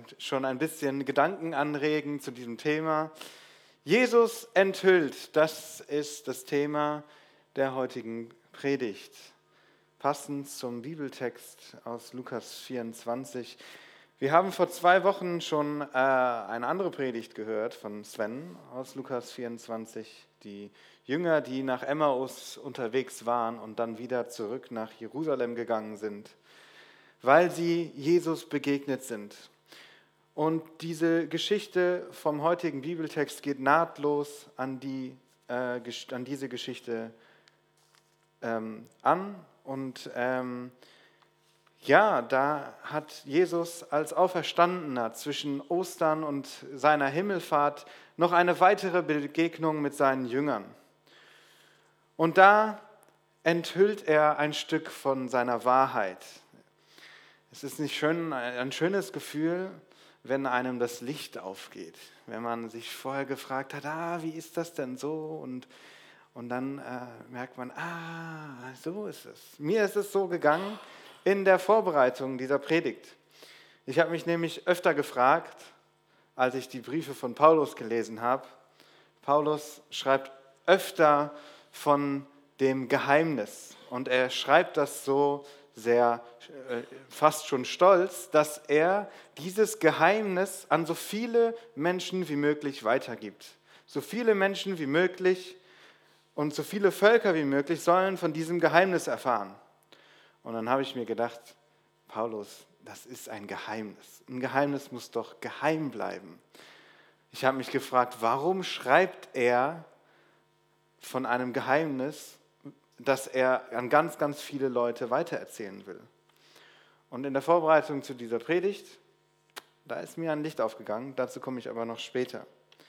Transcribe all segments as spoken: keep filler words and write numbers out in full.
schon ein bisschen Gedanken anregen zu diesem Thema. Jesus enthüllt, das ist das Thema der heutigen Predigt. Passend zum Bibeltext aus Lukas vierundzwanzig. Wir haben vor zwei Wochen schon äh, eine andere Predigt gehört von Sven aus Lukas vierundzwanzig. Die Jünger, die nach Emmaus unterwegs waren und dann wieder zurück nach Jerusalem gegangen sind, weil sie Jesus begegnet sind. Und diese Geschichte vom heutigen Bibeltext geht nahtlos an, die, äh, an diese Geschichte ähm, an. Und ähm, ja, da hat Jesus als Auferstandener zwischen Ostern und seiner Himmelfahrt noch eine weitere Begegnung mit seinen Jüngern. Und da enthüllt er ein Stück von seiner Wahrheit. Es ist nicht schön, ein schönes Gefühl, wenn einem das Licht aufgeht, wenn man sich vorher gefragt hat, ah, wie ist das denn so? Und, und dann äh, merkt man, ah, so ist es. Mir ist es so gegangen in der Vorbereitung dieser Predigt. Ich habe mich nämlich öfter gefragt, als ich die Briefe von Paulus gelesen habe. Paulus schreibt öfter von dem Geheimnis und er schreibt das so sehr, äh, fast schon stolz, dass er dieses Geheimnis an so viele Menschen wie möglich weitergibt. So viele Menschen wie möglich und so viele Völker wie möglich sollen von diesem Geheimnis erfahren. Und dann habe ich mir gedacht, Paulus, das ist ein Geheimnis. Ein Geheimnis muss doch geheim bleiben. Ich habe mich gefragt, warum schreibt er von einem Geheimnis, das er an ganz, ganz viele Leute weitererzählen will. Und in der Vorbereitung zu dieser Predigt, da ist mir ein Licht aufgegangen, dazu komme ich aber noch später.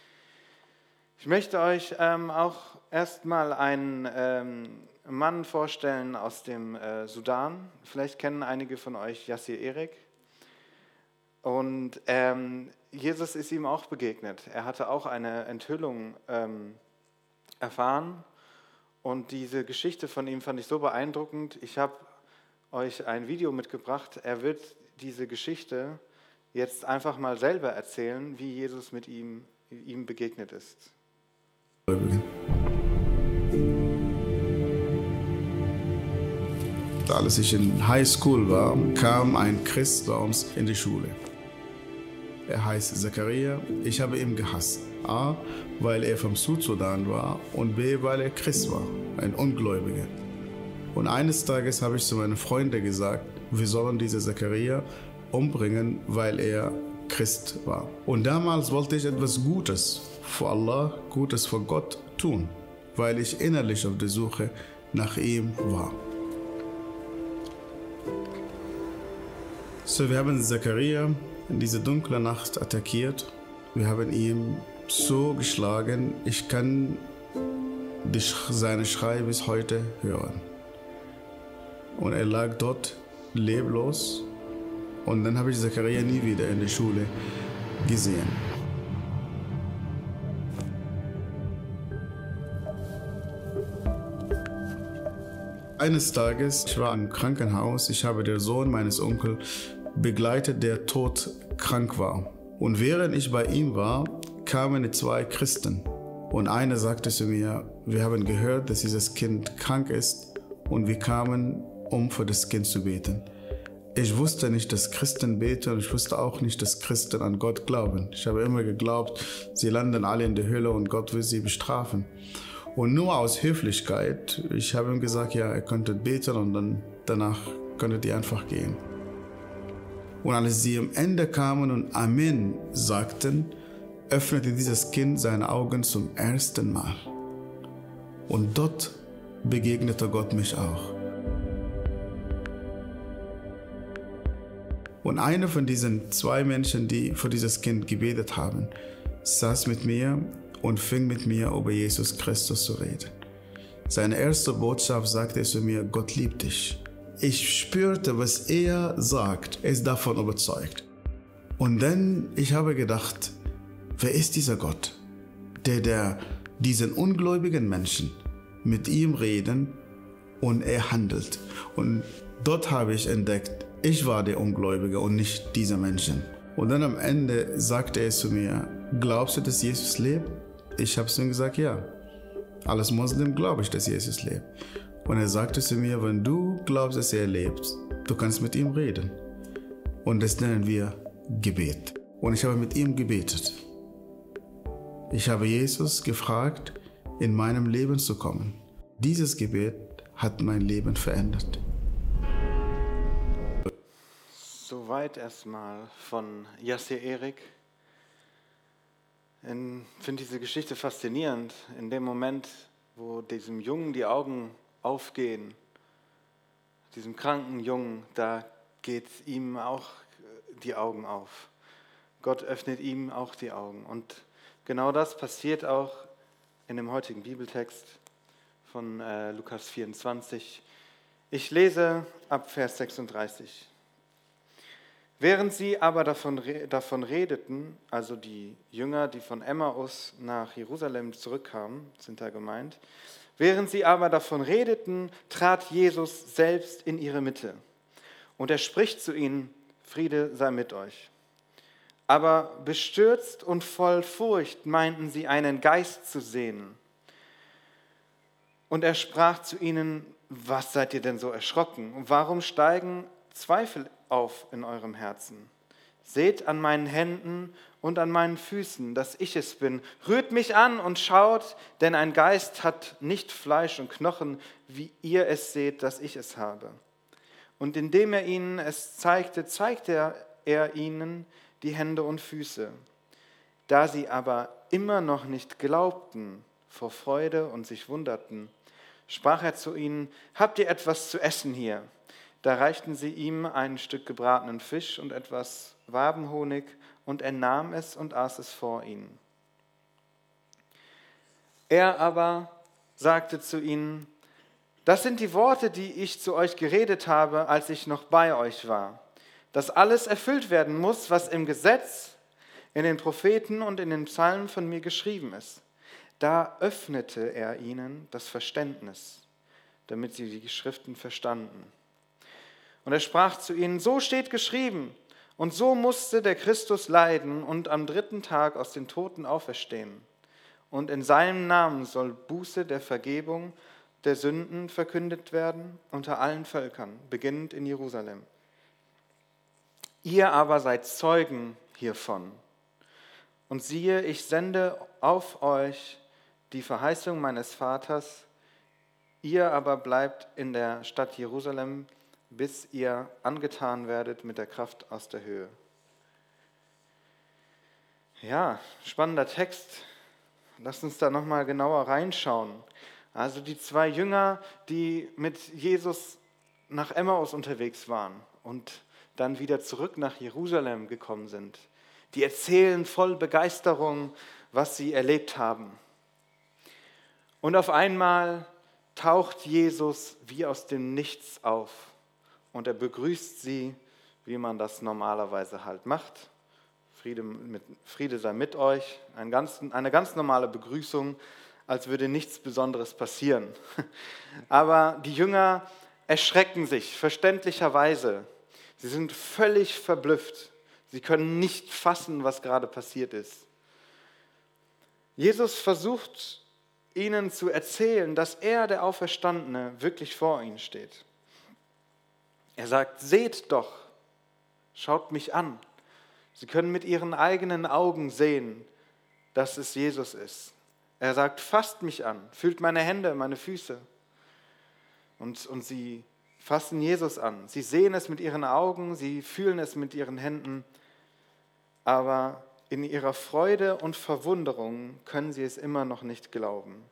Ich möchte euch ähm, auch erstmal einen ähm, Mann vorstellen aus dem äh, Sudan. Vielleicht kennen einige von euch Yassir Erik. Und ähm, Jesus ist ihm auch begegnet. Er hatte auch eine Enthüllung ähm, erfahren. Und diese Geschichte von ihm fand ich so beeindruckend. Ich habe euch ein Video mitgebracht. Er wird diese Geschichte jetzt einfach mal selber erzählen, wie Jesus mit ihm, ihm begegnet ist. Als ich in High School war, kam ein Christ bei uns in die Schule. Er heißt Zakaria. Ich habe ihn gehasst. A, weil er vom Südsudan war und B, weil er Christ war, ein Ungläubiger. Und eines Tages habe ich zu meinen Freunden gesagt, wir sollen diesen Zakaria umbringen, weil er Christ war. Und damals wollte ich etwas Gutes für Allah, Gutes für Gott tun, weil ich innerlich auf der Suche nach ihm war. So, wir haben Zakaria in dieser dunklen Nacht attackiert. Wir haben ihn so geschlagen, ich kann die, seine Schrei bis heute hören. Und er lag dort leblos. Und dann habe ich Zakaria nie wieder in der Schule gesehen. Eines Tages, ich war im Krankenhaus, ich habe den Sohn meines Onkels begleitet, der todkrank war. Und während ich bei ihm war, kamen zwei Christen. Und einer sagte zu mir, wir haben gehört, dass dieses Kind krank ist und wir kamen, um für das Kind zu beten. Ich wusste nicht, dass Christen beten und ich wusste auch nicht, dass Christen an Gott glauben. Ich habe immer geglaubt, sie landen alle in der Hölle und Gott will sie bestrafen. Und nur aus Höflichkeit, ich habe ihm gesagt, ja, ihr könntet beten und dann danach könntet ihr einfach gehen. Und als sie am Ende kamen und Amen sagten, öffnete dieses Kind seine Augen zum ersten Mal. Und dort begegnete Gott mich auch. Und einer von diesen zwei Menschen, die für dieses Kind gebetet haben, saß mit mir und fing mit mir über Jesus Christus zu reden. Seine erste Botschaft sagte er zu mir, Gott liebt dich. Ich spürte, was er sagt, er ist davon überzeugt. Und dann, ich habe gedacht, wer ist dieser Gott, der, der diesen ungläubigen Menschen mit ihm reden und er handelt. Und dort habe ich entdeckt, ich war der Ungläubige und nicht dieser Menschen. Und dann am Ende sagte er zu mir, glaubst du, dass Jesus lebt? Ich habe zu ihm gesagt, ja. Als Muslim glaube ich, dass Jesus lebt. Und er sagte zu mir, wenn du glaubst, dass er lebt, du kannst mit ihm reden. Und das nennen wir Gebet. Und ich habe mit ihm gebetet. Ich habe Jesus gefragt, in meinem Leben zu kommen. Dieses Gebet hat mein Leben verändert. Soweit erstmal von Yassir Erik. Ich finde diese Geschichte faszinierend. In dem Moment, wo diesem Jungen die Augen aufgehen, diesem kranken Jungen, da geht ihm auch die Augen auf. Gott öffnet ihm auch die Augen. Und genau das passiert auch in dem heutigen Bibeltext von äh, Lukas vierundzwanzig. Ich lese ab Vers sechsunddreißig. Während sie aber davon, davon redeten, also die Jünger, die von Emmaus nach Jerusalem zurückkamen, sind da gemeint, während sie aber davon redeten, trat Jesus selbst in ihre Mitte. Und er spricht zu ihnen, Friede sei mit euch. Aber bestürzt und voll Furcht meinten sie, einen Geist zu sehen. Und er sprach zu ihnen, was seid ihr denn so erschrocken? Und warum steigen Zweifel auf in eurem Herzen? Seht an meinen Händen und an meinen Füßen, dass ich es bin. Rührt mich an und schaut, denn ein Geist hat nicht Fleisch und Knochen, wie ihr es seht, dass ich es habe. Und indem er ihnen es zeigte, zeigte er, er ihnen die Hände und Füße. Da sie aber immer noch nicht glaubten vor Freude und sich wunderten, sprach er zu ihnen, habt ihr etwas zu essen hier? Da reichten sie ihm ein Stück gebratenen Fisch und etwas Wabenhonig, und er nahm es und aß es vor ihnen. Er aber sagte zu ihnen, das sind die Worte, die ich zu euch geredet habe, als ich noch bei euch war, dass alles erfüllt werden muss, was im Gesetz, in den Propheten und in den Psalmen von mir geschrieben ist. Da öffnete er ihnen das Verständnis, damit sie die Schriften verstanden. Und er sprach zu ihnen, so steht geschrieben, und so musste der Christus leiden und am dritten Tag aus den Toten auferstehen. Und in seinem Namen soll Buße der Vergebung der Sünden verkündet werden unter allen Völkern, beginnend in Jerusalem. Ihr aber seid Zeugen hiervon. Und siehe, ich sende auf euch die Verheißung meines Vaters, ihr aber bleibt in der Stadt Jerusalem, bis ihr angetan werdet mit der Kraft aus der Höhe. Ja, spannender Text. Lasst uns da nochmal genauer reinschauen. Also die zwei Jünger, die mit Jesus nach Emmaus unterwegs waren und dann wieder zurück nach Jerusalem gekommen sind, die erzählen voll Begeisterung, was sie erlebt haben. Und auf einmal taucht Jesus wie aus dem Nichts auf. Und er begrüßt sie, wie man das normalerweise halt macht. Friede, mit, Friede sei mit euch. Ein ganz, eine ganz normale Begrüßung, als würde nichts Besonderes passieren. Aber die Jünger erschrecken sich, verständlicherweise. Sie sind völlig verblüfft. Sie können nicht fassen, was gerade passiert ist. Jesus versucht, ihnen zu erzählen, dass er, der Auferstandene, wirklich vor ihnen steht. Er sagt, seht doch, schaut mich an. Sie können mit ihren eigenen Augen sehen, dass es Jesus ist. Er sagt, fasst mich an, fühlt meine Hände, meine Füße. Und, und sie fassen Jesus an. Sie sehen es mit ihren Augen, sie fühlen es mit ihren Händen, aber in ihrer Freude und Verwunderung können sie es immer noch nicht glauben.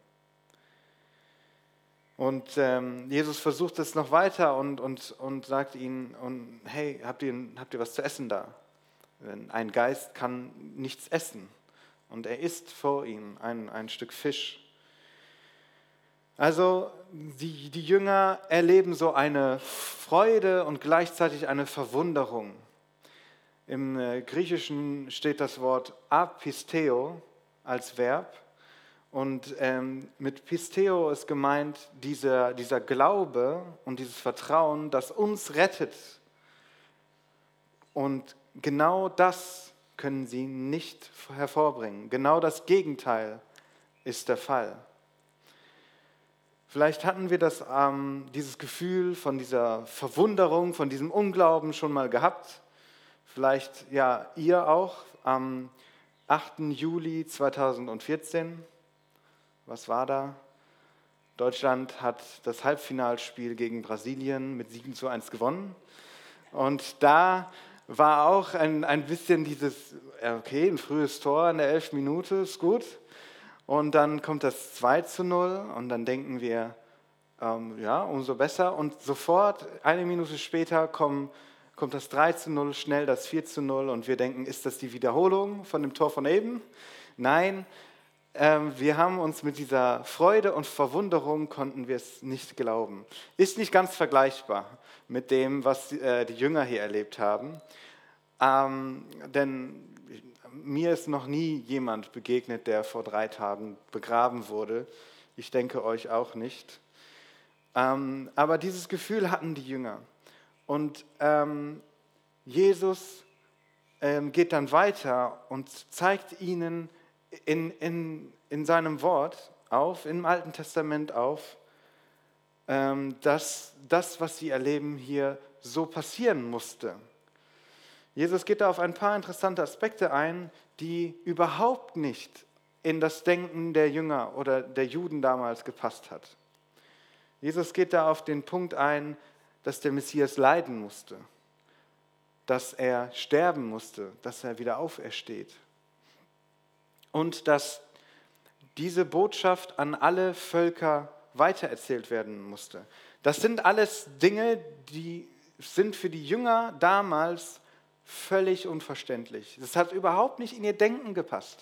Und ähm, Jesus versucht es noch weiter und, und, und sagt ihnen, und, hey, habt ihr, habt ihr was zu essen da? Ein Geist kann nichts essen. Und er isst vor ihnen ein, ein Stück Fisch. Also die, die Jünger erleben so eine Freude und gleichzeitig eine Verwunderung. Im äh, Griechischen steht das Wort apisteo als Verb. Und ähm, mit Pisteo ist gemeint dieser, dieser Glaube und dieses Vertrauen, das uns rettet und genau das können sie nicht hervorbringen. Genau das Gegenteil ist der Fall. Vielleicht hatten wir das, ähm, dieses Gefühl von dieser Verwunderung, von diesem Unglauben schon mal gehabt. Vielleicht ja ihr auch am achten Juli zweitausendvierzehn. Was war da? Deutschland hat das Halbfinalspiel gegen Brasilien mit sieben zu eins gewonnen. Und da war auch ein, ein bisschen dieses, okay, ein frühes Tor in der elften Minute, ist gut. Und dann kommt das zwei zu null und dann denken wir, ähm, ja, umso besser. Und sofort, eine Minute später, kommen, kommt das drei zu null, schnell das vier zu null und wir denken, ist das die Wiederholung von dem Tor von eben? Nein, ähm, wir haben uns mit dieser Freude und Verwunderung, konnten wir es nicht glauben. Ist nicht ganz vergleichbar mit dem, was äh, die Jünger hier erlebt haben. Ähm, denn mir ist noch nie jemand begegnet, der vor drei Tagen begraben wurde. Ich denke euch auch nicht. Ähm, aber dieses Gefühl hatten die Jünger. Und ähm, Jesus ähm, geht dann weiter und zeigt ihnen in, in, in seinem Wort auf, im Alten Testament auf, ähm, dass das, was sie erleben, hier so passieren musste. Jesus geht da auf ein paar interessante Aspekte ein, die überhaupt nicht in das Denken der Jünger oder der Juden damals gepasst hat. Jesus geht da auf den Punkt ein, dass der Messias leiden musste, dass er sterben musste, dass er wieder aufersteht und dass diese Botschaft an alle Völker weitererzählt werden musste. Das sind alles Dinge, die sind für die Jünger damals völlig unverständlich. Das hat überhaupt nicht in ihr Denken gepasst.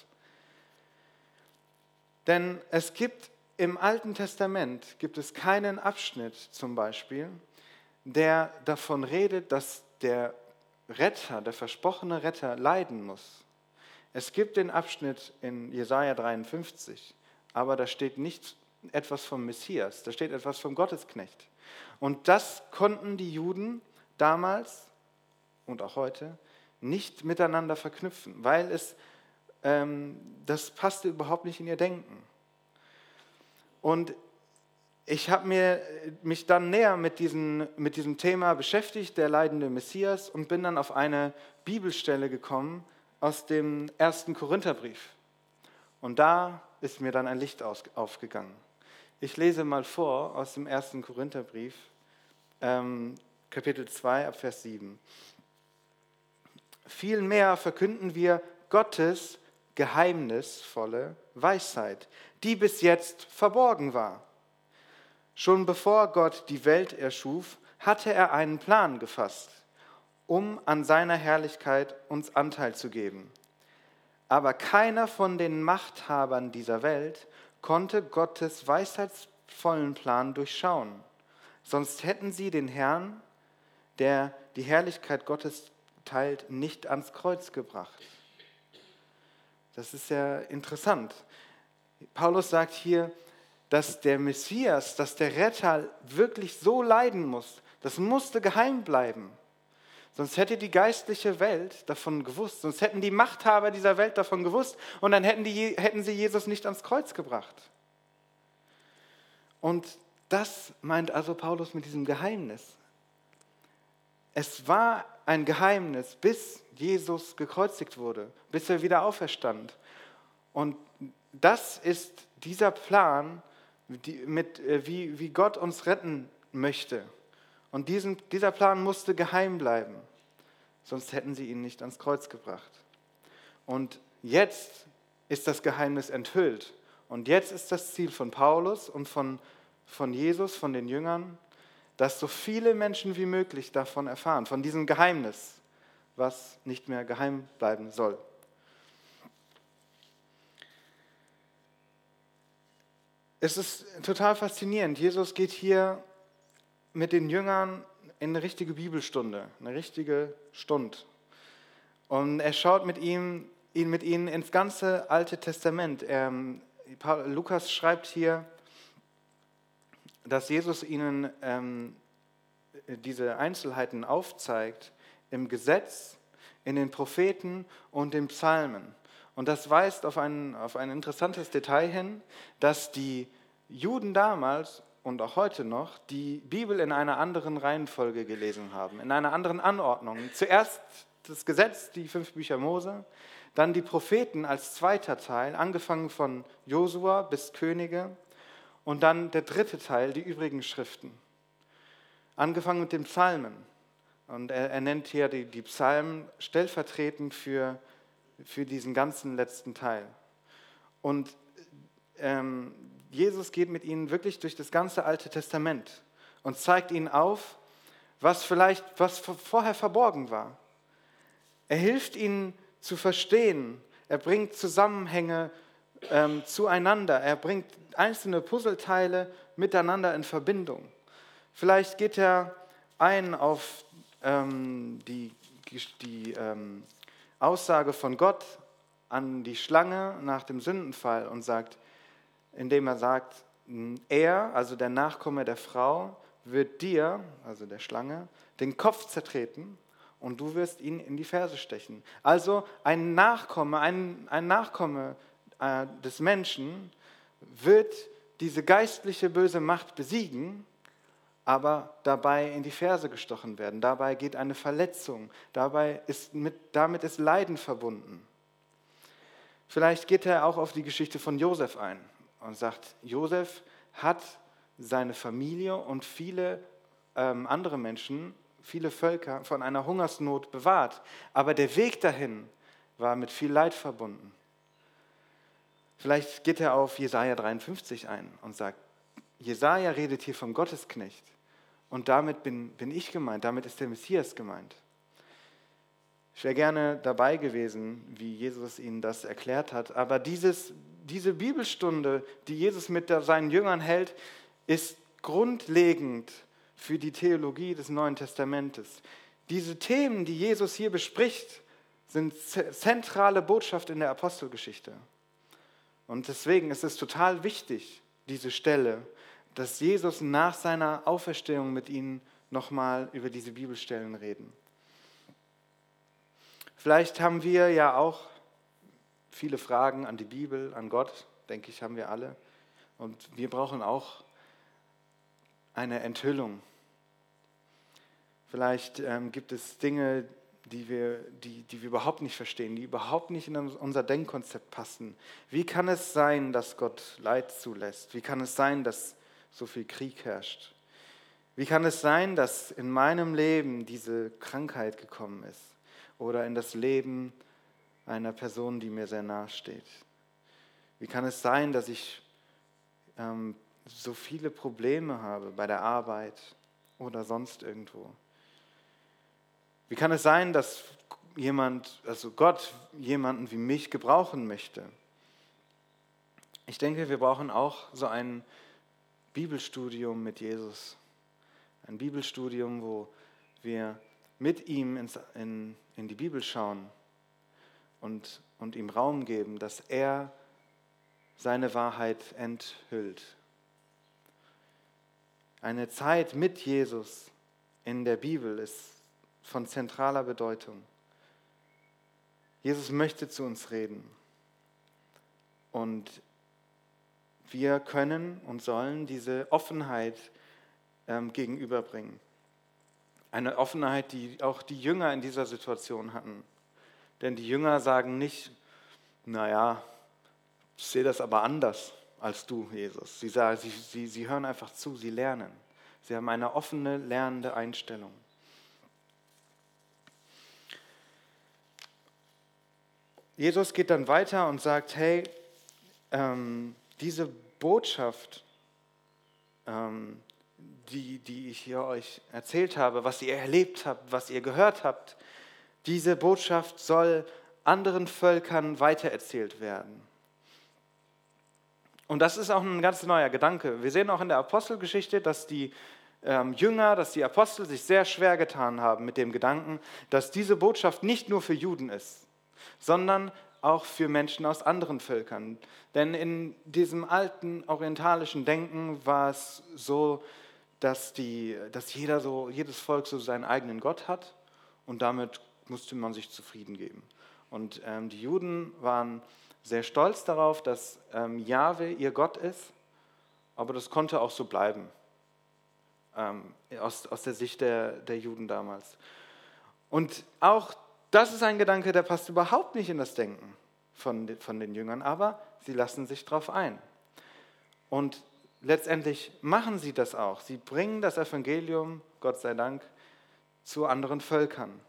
Denn es gibt im Alten Testament gibt es keinen Abschnitt zum Beispiel, der davon redet, dass der Retter, der versprochene Retter, leiden muss. Es gibt den Abschnitt in Jesaja dreiundfünfzig, aber da steht nicht etwas vom Messias, da steht etwas vom Gottesknecht. Und das konnten die Juden damals und auch heute nicht miteinander verknüpfen, weil es, ähm, das passte überhaupt nicht in ihr Denken. Und ich habe mir, mich dann näher mit, diesen, mit diesem Thema beschäftigt, der leidende Messias, und bin dann auf eine Bibelstelle gekommen aus dem ersten Korintherbrief. Und da ist mir dann ein Licht aus, aufgegangen. Ich lese mal vor aus dem ersten Korintherbrief, ähm, Kapitel zwei, ab Vers sieben. Vielmehr verkünden wir Gottes geheimnisvolle Weisheit, die bis jetzt verborgen war. Schon bevor Gott die Welt erschuf, hatte er einen Plan gefasst, um an seiner Herrlichkeit uns Anteil zu geben. Aber keiner von den Machthabern dieser Welt konnte Gottes weisheitsvollen Plan durchschauen. Sonst hätten sie den Herrn, der die Herrlichkeit Gottes teilt, nicht ans Kreuz gebracht. Das ist ja interessant. Paulus sagt hier, dass der Messias, dass der Retter wirklich so leiden muss. Das musste geheim bleiben. Sonst hätte die geistliche Welt davon gewusst, sonst hätten die Machthaber dieser Welt davon gewusst und dann hätten, die, hätten sie Jesus nicht ans Kreuz gebracht. Und das meint also Paulus mit diesem Geheimnis. Es war ein Geheimnis, bis Jesus gekreuzigt wurde, bis er wieder auferstand. Und das ist dieser Plan, die, mit, wie, wie Gott uns retten möchte. Und diesen, dieser Plan musste geheim bleiben, sonst hätten sie ihn nicht ans Kreuz gebracht. Und jetzt ist das Geheimnis enthüllt. Und jetzt ist das Ziel von Paulus und von, von Jesus, von den Jüngern, dass so viele Menschen wie möglich davon erfahren, von diesem Geheimnis, was nicht mehr geheim bleiben soll. Es ist total faszinierend. Jesus geht hier mit den Jüngern in eine richtige Bibelstunde, eine richtige Stunde. Und er schaut mit ihm, ihn mit ihnen ins ganze Alte Testament. Er, Lukas schreibt hier, dass Jesus ihnen ähm, diese Einzelheiten aufzeigt im Gesetz, in den Propheten und den Psalmen. Und das weist auf ein, auf ein interessantes Detail hin, dass die Juden damals und auch heute noch die Bibel in einer anderen Reihenfolge gelesen haben, in einer anderen Anordnung. Zuerst das Gesetz, die fünf Bücher Mose, dann die Propheten als zweiter Teil, angefangen von Josua bis Könige, und dann der dritte Teil, die übrigen Schriften. Angefangen mit den Psalmen. Und er, er nennt hier die, die Psalmen stellvertretend für, für diesen ganzen letzten Teil. Und ähm, Jesus geht mit ihnen wirklich durch das ganze Alte Testament und zeigt ihnen auf, was vielleicht, was vorher verborgen war. Er hilft ihnen zu verstehen. Er bringt Zusammenhänge ähm, zueinander. Er bringt einzelne Puzzleteile miteinander in Verbindung. Vielleicht geht er ein auf ähm, die, die ähm, Aussage von Gott an die Schlange nach dem Sündenfall und sagt, indem er sagt, er, also der Nachkomme der Frau, wird dir, also der Schlange, den Kopf zertreten und du wirst ihn in die Ferse stechen. Also ein Nachkomme, ein, ein Nachkomme äh, des Menschen wird diese geistliche böse Macht besiegen, aber dabei in die Ferse gestochen werden. Dabei geht eine Verletzung, dabei ist mit, damit ist Leiden verbunden. Vielleicht geht er auch auf die Geschichte von Josef ein und sagt, Josef hat seine Familie und viele ähm, andere Menschen, viele Völker von einer Hungersnot bewahrt. Aber der Weg dahin war mit viel Leid verbunden. Vielleicht geht er auf Jesaja dreiundfünfzig ein und sagt, Jesaja redet hier vom Gottesknecht und damit bin, bin ich gemeint, damit ist der Messias gemeint. Ich wäre gerne dabei gewesen, wie Jesus ihnen das erklärt hat, aber dieses, diese Bibelstunde, die Jesus mit seinen Jüngern hält, ist grundlegend für die Theologie des Neuen Testamentes. Diese Themen, die Jesus hier bespricht, sind zentrale Botschaft in der Apostelgeschichte. Und deswegen ist es total wichtig, diese Stelle, dass Jesus nach seiner Auferstehung mit ihnen nochmal über diese Bibelstellen reden. Vielleicht haben wir ja auch viele Fragen an die Bibel, an Gott, denke ich, haben wir alle. Und wir brauchen auch eine Enthüllung. Vielleicht ähm, gibt es Dinge, die wir, die, die wir überhaupt nicht verstehen, die überhaupt nicht in unser Denkkonzept passen. Wie kann es sein, dass Gott Leid zulässt? Wie kann es sein, dass so viel Krieg herrscht? Wie kann es sein, dass in meinem Leben diese Krankheit gekommen ist? Oder in das Leben einer Person, die mir sehr nahe steht? Wie kann es sein, dass ich ähm, so viele Probleme habe bei der Arbeit oder sonst irgendwo? Wie kann es sein, dass jemand, also Gott, jemanden wie mich gebrauchen möchte? Ich denke, wir brauchen auch so ein Bibelstudium mit Jesus. Ein Bibelstudium, wo wir mit ihm ins, in, in die Bibel schauen und, und ihm Raum geben, dass er seine Wahrheit enthüllt. Eine Zeit mit Jesus in der Bibel ist von zentraler Bedeutung. Jesus möchte zu uns reden. Und wir können und sollen diese Offenheit ähm, gegenüberbringen. Eine Offenheit, die auch die Jünger in dieser Situation hatten. Denn die Jünger sagen nicht, naja, ich sehe das aber anders als du, Jesus. Sie, sagen, sie, sie, sie hören einfach zu, sie lernen. Sie haben eine offene, lernende Einstellung. Jesus geht dann weiter und sagt, hey, ähm, diese Botschaft, ähm, die, die ich hier euch erzählt habe, was ihr erlebt habt, was ihr gehört habt, diese Botschaft soll anderen Völkern weitererzählt werden. Und das ist auch ein ganz neuer Gedanke. Wir sehen auch in der Apostelgeschichte, dass die ähm, Jünger, dass die Apostel sich sehr schwer getan haben mit dem Gedanken, dass diese Botschaft nicht nur für Juden ist, sondern auch für Menschen aus anderen Völkern. Denn in diesem alten orientalischen Denken war es so, dass, die, dass jeder so, jedes Volk so seinen eigenen Gott hat und damit musste man sich zufrieden geben. Und ähm, die Juden waren sehr stolz darauf, dass ähm, Jahwe ihr Gott ist, aber das konnte auch so bleiben, ähm, aus, aus der Sicht der, der Juden damals. Und auch das ist ein Gedanke, der passt überhaupt nicht in das Denken von, von den Jüngern, aber sie lassen sich darauf ein. Und letztendlich machen sie das auch. Sie bringen das Evangelium, Gott sei Dank, zu anderen Völkern.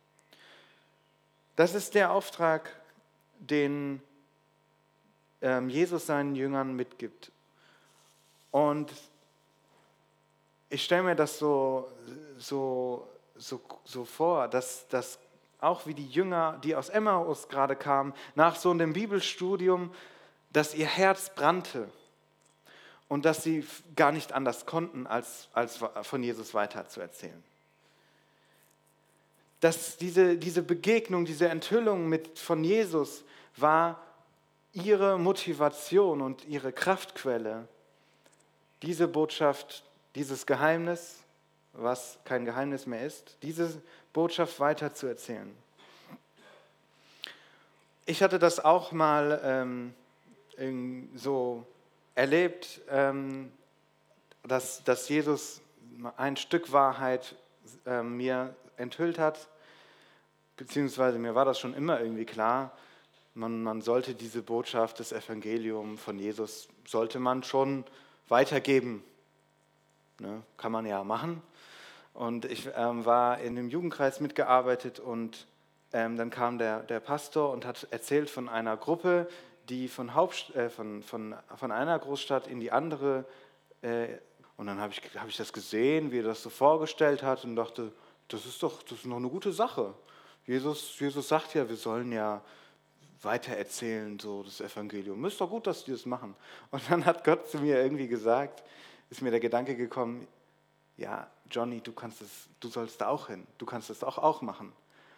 Das ist der Auftrag, den ähm, Jesus seinen Jüngern mitgibt. Und ich stelle mir das so, so, so, so vor, dass, dass auch wie die Jünger, die aus Emmaus gerade kamen, nach so einem Bibelstudium, dass ihr Herz brannte und dass sie gar nicht anders konnten, als, als von Jesus weiterzuerzählen. Dass diese, diese Begegnung, diese Enthüllung mit, von Jesus war ihre Motivation und ihre Kraftquelle, diese Botschaft, dieses Geheimnis, was kein Geheimnis mehr ist, diese Botschaft weiterzuerzählen. Ich hatte das auch mal ähm, so erlebt, ähm, dass, dass Jesus ein Stück Wahrheit äh, mir enthüllt hat, beziehungsweise mir war das schon immer irgendwie klar, man, man sollte diese Botschaft, das Evangelium von Jesus, sollte man schon weitergeben. Ne? Kann man ja machen. Und ich ähm, war in dem Jugendkreis mitgearbeitet und ähm, dann kam der, der Pastor und hat erzählt von einer Gruppe, die von, Haupt, äh, von, von, von einer Großstadt in die andere, äh, und dann habe ich, hab ich das gesehen, wie er das so vorgestellt hat und dachte, das ist doch das ist noch eine gute Sache. Jesus, Jesus sagt ja, wir sollen ja weitererzählen, so das Evangelium. Ist doch gut, dass die das machen. Und dann hat Gott zu mir irgendwie gesagt, ist mir der Gedanke gekommen, ja, Johnny, du kannst es, du sollst da auch hin, du kannst es auch, auch machen.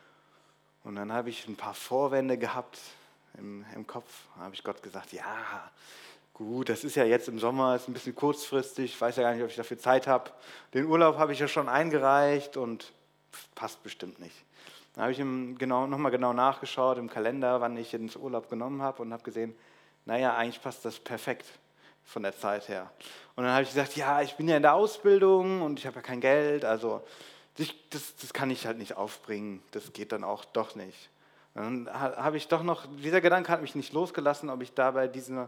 Und dann habe ich ein paar Vorwände gehabt im, im Kopf, habe ich Gott gesagt, ja, gut, das ist ja jetzt im Sommer, ist ein bisschen kurzfristig, ich weiß ja gar nicht, ob ich dafür Zeit habe. Den Urlaub habe ich ja schon eingereicht und passt bestimmt nicht. Dann habe ich ihm genau, nochmal genau nachgeschaut im Kalender, wann ich ins Urlaub genommen habe und habe gesehen, naja, eigentlich passt das perfekt von der Zeit her. Und dann habe ich gesagt, ja, ich bin ja in der Ausbildung und ich habe ja kein Geld, also das, das kann ich halt nicht aufbringen, das geht dann auch doch nicht. Und dann habe ich doch noch, dieser Gedanke hat mich nicht losgelassen, ob ich dabei diese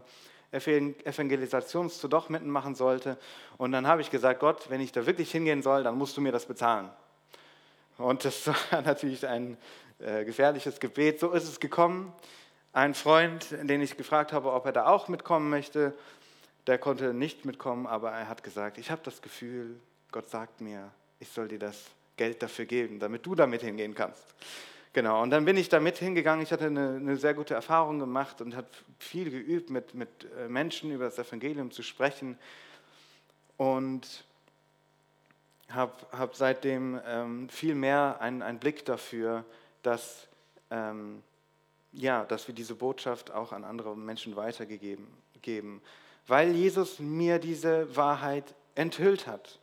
Evangelisationstour doch mitmachen sollte. Und dann habe ich gesagt, Gott, wenn ich da wirklich hingehen soll, dann musst du mir das bezahlen. Und das war natürlich ein äh, gefährliches Gebet. So ist es gekommen. Ein Freund, den ich gefragt habe, ob er da auch mitkommen möchte, der konnte nicht mitkommen, aber er hat gesagt, ich habe das Gefühl, Gott sagt mir, ich soll dir das Geld dafür geben, damit du damit hingehen kannst. Genau, und dann bin ich damit hingegangen. Ich hatte eine, eine sehr gute Erfahrung gemacht und habe viel geübt, mit, mit Menschen über das Evangelium zu sprechen. Und habe hab seitdem ähm, viel mehr einen, einen Blick dafür, dass, ähm, ja, dass wir diese Botschaft auch an andere Menschen weitergegeben geben, weil Jesus mir diese Wahrheit enthüllt hat.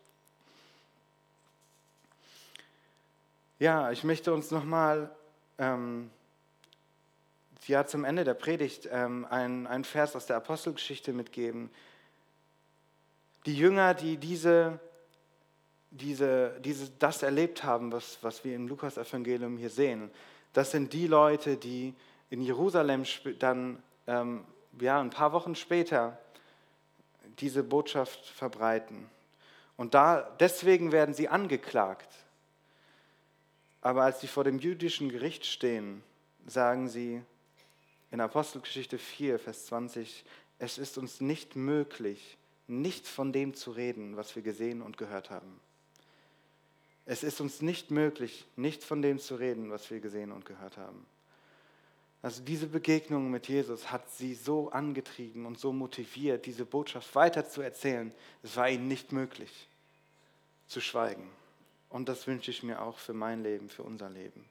Ja, ich möchte uns nochmal ähm, ja, zum Ende der Predigt ähm, einen, einen Vers aus der Apostelgeschichte mitgeben. Die Jünger, die diese Diese, diese, das erlebt haben, was, was wir im Lukas-Evangelium hier sehen, das sind die Leute, die in Jerusalem dann ähm, ja, ein paar Wochen später diese Botschaft verbreiten. Und da, deswegen werden sie angeklagt. Aber als sie vor dem jüdischen Gericht stehen, sagen sie in Apostelgeschichte vier, Vers zwanzig, es ist uns nicht möglich, nicht von dem zu reden, was wir gesehen und gehört haben. Es ist uns nicht möglich, nicht von dem zu reden, was wir gesehen und gehört haben. Also diese Begegnung mit Jesus hat sie so angetrieben und so motiviert, diese Botschaft weiter zu erzählen. Es war ihnen nicht möglich, zu schweigen. Und das wünsche ich mir auch für mein Leben, für unser Leben.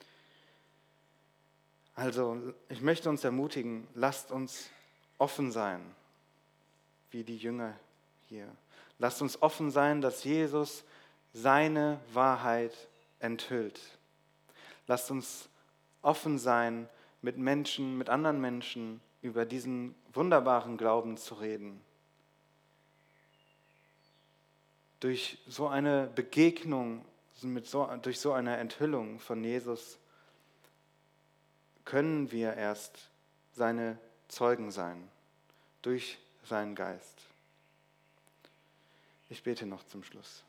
Also ich möchte uns ermutigen, lasst uns offen sein, wie die Jünger hier. Lasst uns offen sein, dass Jesus seine Wahrheit enthüllt. Lasst uns offen sein, mit Menschen, mit anderen Menschen über diesen wunderbaren Glauben zu reden. Durch so eine Begegnung, mit so, durch so eine Enthüllung von Jesus können wir erst seine Zeugen sein, durch seinen Geist. Ich bete noch zum Schluss.